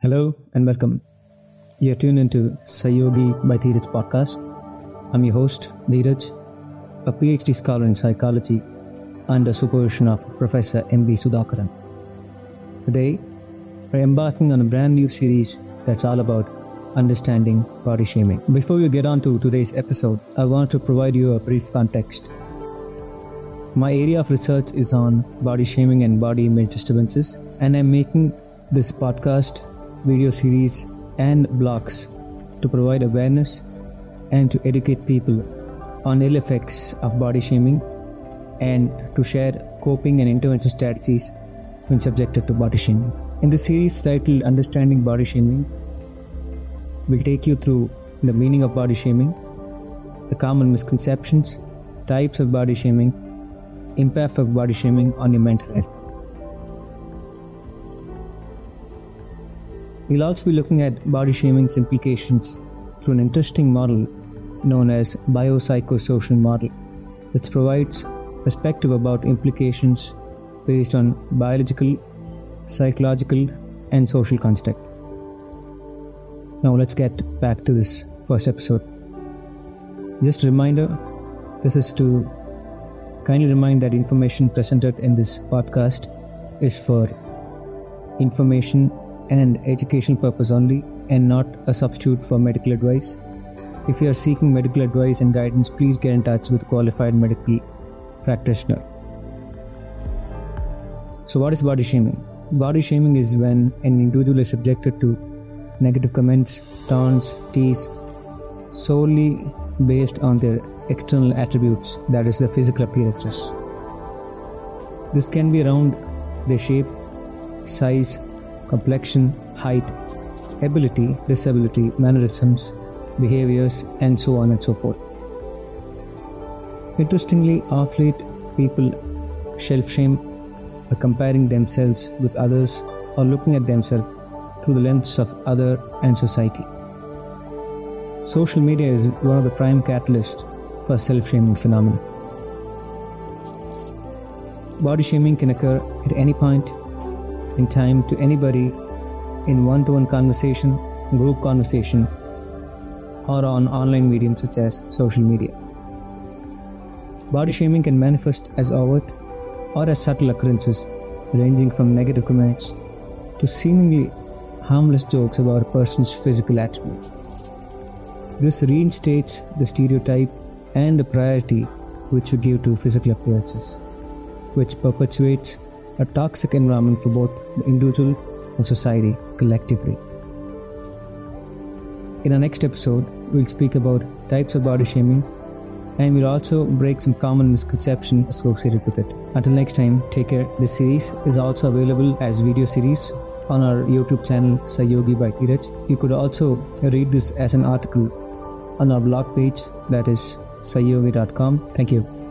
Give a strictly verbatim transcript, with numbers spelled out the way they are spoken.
Hello and welcome. You're tuned into Sayogi by Dheeraj podcast. I'm your host, Dheeraj, a PhD scholar in psychology under supervision of Professor M B Sudhakaran. Today, we're embarking on a brand new series that's all about understanding body shaming. Before we get on to today's episode, I want to provide you a brief context. My area of research is on body shaming and body image disturbances, and I'm making this podcast, video series and blogs to provide awareness and to educate people on ill effects of body shaming and to share coping and intervention strategies when subjected to body shaming. In this series titled Understanding Body Shaming, we'll take you through the meaning of body shaming, the common misconceptions, types of body shaming, impact of body shaming on your mental health. We'll also be looking at body shaming's implications through an interesting model known as biopsychosocial model, which provides perspective about implications based on biological, psychological, and social construct. Now let's get back to this first episode. Just a reminder, this is to kindly remind that information presented in this podcast is for information and educational purpose only and not a substitute for medical advice. If you are seeking medical advice and guidance, please get in touch with a qualified medical practitioner. So what is body shaming? Body shaming is when an individual is subjected to negative comments, taunts, tease solely based on their external attributes, that is, the physical appearances. This can be around their shape, size, complexion, height, ability, disability, mannerisms, behaviors, and so on and so forth. Interestingly, of late, people self-shame by comparing themselves with others or looking at themselves through the lens of other and society. Social media is one of the prime catalysts for self-shaming phenomenon. Body shaming can occur at any point in time to anybody in one-to-one conversation, group conversation, or on online mediums such as social media. Body shaming can manifest as overt or as subtle occurrences ranging from negative comments to seemingly harmless jokes about a person's physical attribute. This reinstates the stereotype and the priority which we give to physical appearances, which perpetuates a toxic environment for both the individual and society collectively. In our next episode, we'll speak about types of body shaming and we'll also break some common misconceptions associated with it. Until next time, take care. This series is also available as video series on our YouTube channel Sayogi by Dheeraj. You could also read this as an article on our blog page, that is sayogi dot com. Thank you.